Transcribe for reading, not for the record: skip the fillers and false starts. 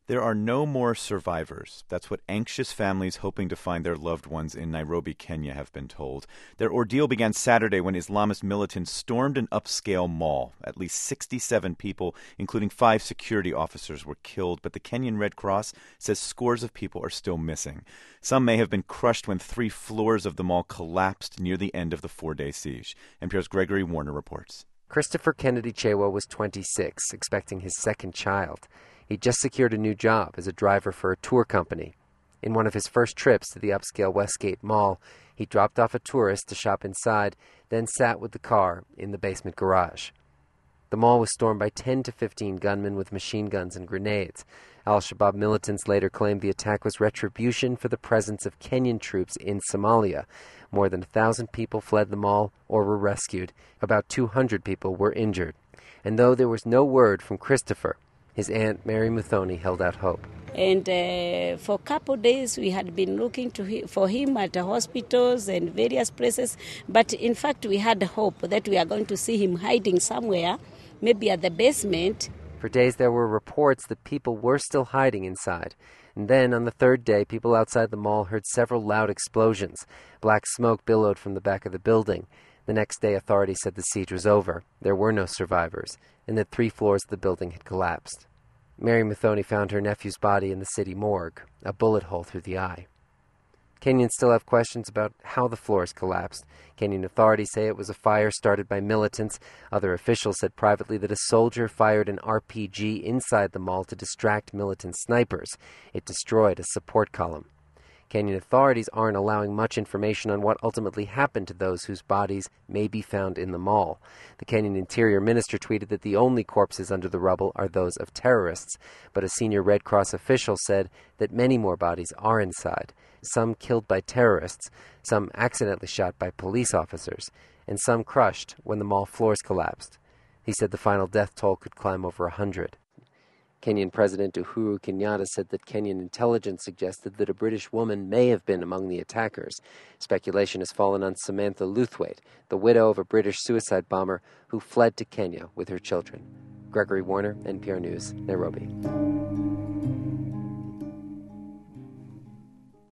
There are no more survivors. That's what anxious families hoping to find their loved ones in Nairobi, Kenya have been told. Their ordeal began Saturday when Islamist militants stormed an upscale mall. At least 67 people, including 5 security officers, were killed, but the Kenyan Red Cross says scores of people are still missing. Some may have been crushed when 3 floors of the mall collapsed near the end of the 4-day siege. NPR's Gregory Warner reports. Christopher Kennedy Chewa was 26, expecting his second child. He'd just secured a new job as a driver for a tour company. In one of his first trips to the upscale Westgate Mall, he dropped off a tourist to shop inside, then sat with the car in the basement garage. The mall was stormed by 10 to 15 gunmen with machine guns and grenades. Al-Shabaab militants later claimed the attack was retribution for the presence of Kenyan troops in Somalia. More than 1,000 people fled the mall or were rescued. About 200 people were injured. And though there was no word from Christopher, his aunt, Mary Muthoni, held out hope. And for a couple of days, we had been looking for him at the hospitals and various places. But in fact, we had hope that we are going to see him hiding somewhere, maybe at the basement. For days, there were reports that people were still hiding inside. And then, on the third day, people outside the mall heard several loud explosions. Black smoke billowed from the back of the building. The next day, authorities said the siege was over. There were no survivors, and that 3 floors of the building had collapsed. Mary Muthoni found her nephew's body in the city morgue, a bullet hole through the eye. Kenyans still have questions about how the floors collapsed. Kenyan authorities say it was a fire started by militants. Other officials said privately that a soldier fired an RPG inside the mall to distract militant snipers. It destroyed a support column. Kenyan authorities aren't allowing much information on what ultimately happened to those whose bodies may be found in the mall. The Kenyan Interior Minister tweeted that the only corpses under the rubble are those of terrorists, but a senior Red Cross official said that many more bodies are inside, some killed by terrorists, some accidentally shot by police officers, and some crushed when the mall floors collapsed. He said the final death toll could climb over 100. Kenyan President Uhuru Kenyatta said that Kenyan intelligence suggested that a British woman may have been among the attackers. Speculation has fallen on Samantha Luthwaite, the widow of a British suicide bomber who fled to Kenya with her children. Gregory Warner, NPR News, Nairobi.